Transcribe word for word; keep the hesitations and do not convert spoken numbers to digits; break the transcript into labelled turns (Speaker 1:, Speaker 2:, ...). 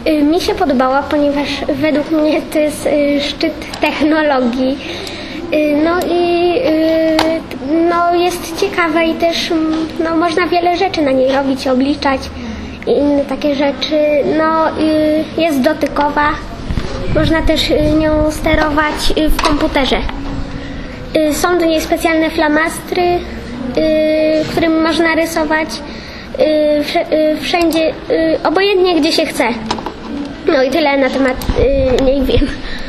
Speaker 1: Mi się podobała, ponieważ według mnie to jest szczyt technologii. No i no jest ciekawe i też no, można wiele rzeczy na niej robić, obliczać i inne takie rzeczy. No jest dotykowa, można też nią sterować w komputerze. Są do niej specjalne flamastry, którymi można rysować wszędzie, obojętnie gdzie się chce. No i tyle na temat niej wiem.